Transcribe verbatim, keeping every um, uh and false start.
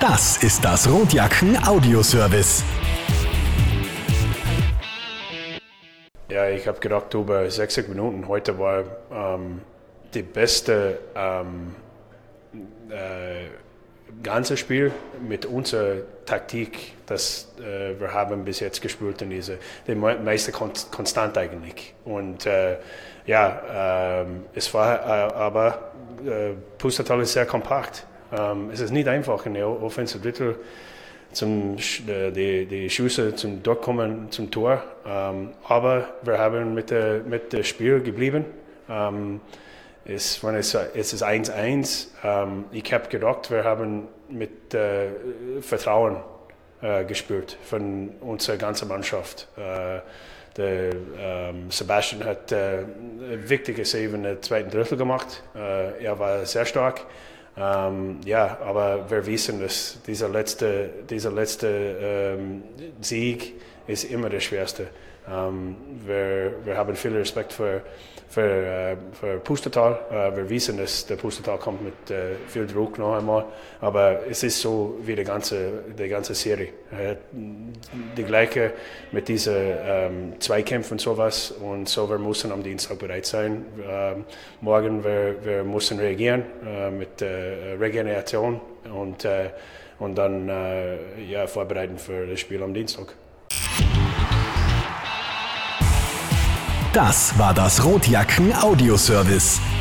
Das ist das Rotjacken Audioservice. Ja, ich habe gedacht, über sechzig Minuten heute war ähm, die beste ähm, äh, ganze Spiel mit unserer Taktik, das äh, wir haben bis jetzt gespielt in diese, die meiste Kon- konstant eigentlich. Und äh, ja, äh, es war äh, aber äh, Pustertal ist sehr kompakt. Ähm, es ist nicht einfach in der Offensive Drittel zum die, die Schüsse zum Durchkommen zum Tor. Ähm, aber wir haben mit der mit dem Spiel geblieben. Ähm, es, wenn es, es ist eins eins. Ähm, ich habe gedacht, wir haben mit äh, Vertrauen äh, gespielt von unserer ganzen Mannschaft. Äh, der, ähm, Sebastian hat äh, ein wichtiges Save in der zweiten Drittel gemacht. Äh, er war sehr stark. Ähm, ja, aber wir wissen, dass dieser letzte, dieser letzte ähm, Sieg ist immer der schwerste. Ähm, wir, wir haben viel Respekt für, für, äh, für Pustertal. Äh, wir wissen, dass der Pustertal kommt mit äh, viel Druck noch einmal. Aber es ist so wie die ganze, die ganze Serie. Äh, die gleiche mit diesen ähm, Zweikämpfen und sowas. Und so, wir müssen am Dienstag bereit sein. Ähm, morgen wir, wir müssen reagieren äh, mit äh, Regeneration und, äh, und dann äh, ja, vorbereiten für das Spiel am Dienstag. Das war das Rotjacken Audioservice.